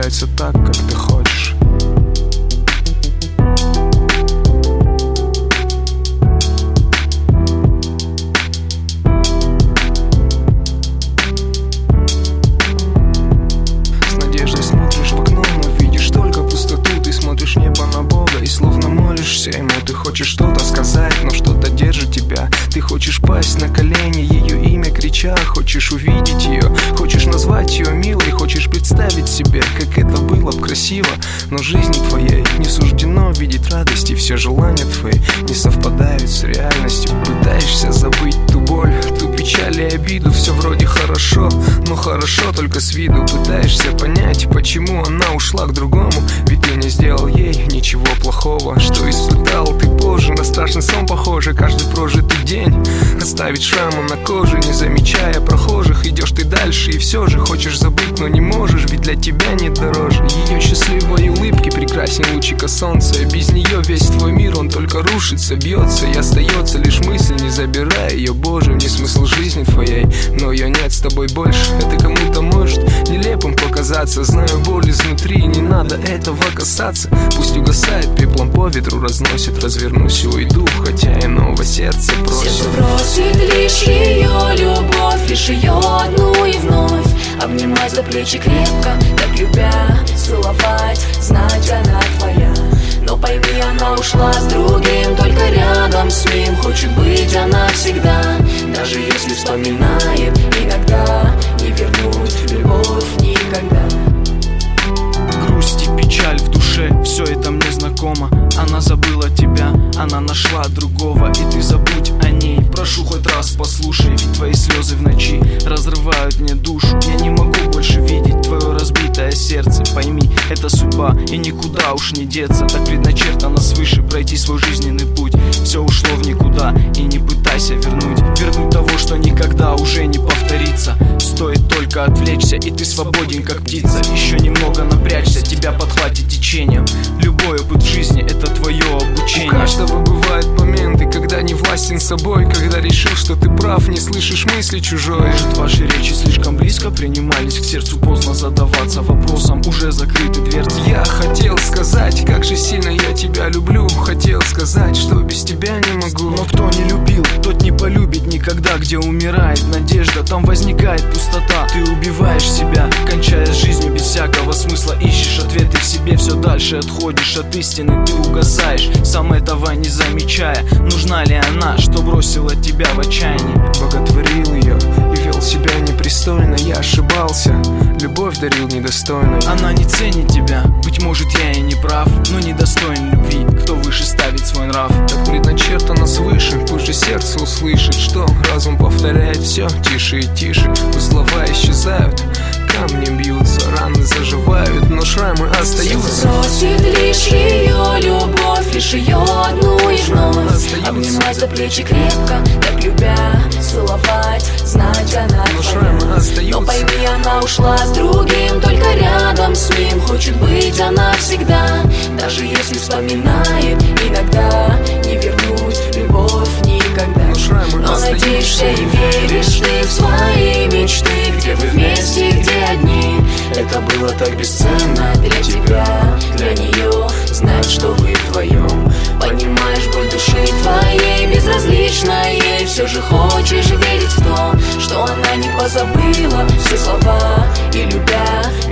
получается так, как ты хочешь. С надеждой смотришь в окно, но видишь только пустоту. Ты смотришь в небо на Бога и словно молишься ему. Ты хочешь что-то сказать, но что-то держит тебя. Ты хочешь пасть на колени, ее имя крича. Хочешь увидеть ее, хочешь назвать ее милой. Хочешь представить себе, как это было бы красиво. Но жизни твоей не суждено видеть радости. Все желания твои не совпадают с реальностью. Пытаешься забыть ту боль, ту печаль и обиду. Все вроде хорошо, но хорошо только с виду. Пытаешься понять, почему она ушла к другому. Ведь ты не сделал ей ничего плохого. Что испытал ты позже, на страшный сон похоже. Каждый прожитый день оставить шрамы на коже. Не замечая прохожих, идешь ты дальше. И все же хочешь забыть, но не можешь. Ведь для тебя нет дороже ее счастливой улыбки, прекрасней лучика солнца. Без нее весь твой мир, он только рушится, бьется. И остается лишь мысль, не забирая ее, Боже. Не смысл жизни твоей, но ее нет с тобой больше. Это кому-то может нелепым показаться. Знаю боль изнутри, не надо этого касаться. Пусть угасает пеплом, по ветру разносит. Развернусь и уйду, хотя иного сердце просит. Сердце просит лишь ее любовь, лишь ее одну и вновь. Обнимать за плечи крепко, так любя, целовать, знать она твоя. Но пойми, она ушла с другим, только рядом с ним хочет быть она всегда. Даже если вспоминает иногда, не вернуть любовь никогда. Грусть и печаль в душе, все это мне знакомо. Она забыла тебя, она нашла другого. И ты забудь о ней, прошу хоть раз послушай. Ведь твои слезы в ночи разрывают мне душу. Я не могу больше видеть твое разбитое сердце. Пойми, это судьба, и никуда уж не деться. Так предначертано свыше пройти свой жизненный путь. Все ушло в никуда, и не пытайся вернуть. Вернуть того, что никогда уже не повторится. Стоит только отвлечься, и ты свободен, как птица. Еще немного напрячься, тебя подхватит течением. Любой опыт в жизни — это твое обучение. У каждого бывают моменты, когда не властен собой. Когда решил, что ты прав, не слышишь мысли чужой. Может, ваши речи слишком близко принимались к сердцу, поздно задаваться вопросом, уже закрыты дверцы. Я хотел сказать, как же сильно я тебя люблю. Хотел сказать, что без тебя не могу. Но кто не любил, тот не полюбит никогда. Где умирает надежда, там возникает пустота. Ты убиваешь себя, кончая жизнью без всякого смысла. Ищешь ответы в себе, все дальше отходишь от истины. Ты угасаешь, сам этого не замечая. Нужна ли она, что бросила тебя в отчаянии? Боготворил ее и вел себя непристойно. Я ошибался, любовь дарил недостойной. Она не ценит тебя, быть может я и не прав, но недостоин любви, кто выше ставит свой нрав. Так предначертано свыше, пусть же сердце услышит, что разум повторяет все тише и тише. Пусть слова исчезают, камни бьются, раны заживают, но шрамы остаются. Сердце просит лишь ее любовь, лишь ее одну и вновь. Обнимать за плечи крепко, так любя, целовать, знать она твоя. Но пойми, она ушла с другим, только рядом с ним хочет быть она всегда. Даже если вспоминает иногда, не вернуть любовь никогда. Но надеешься и веришь ты в свои мечты, где вы вместе, где одни. Это было так бесценно для тебя, для нее. Знать, что вы вдвоем. Понимаешь боль души твоей, безразлично ей. Все же хочешь верить в то, что она не позабыла все слова. И любя,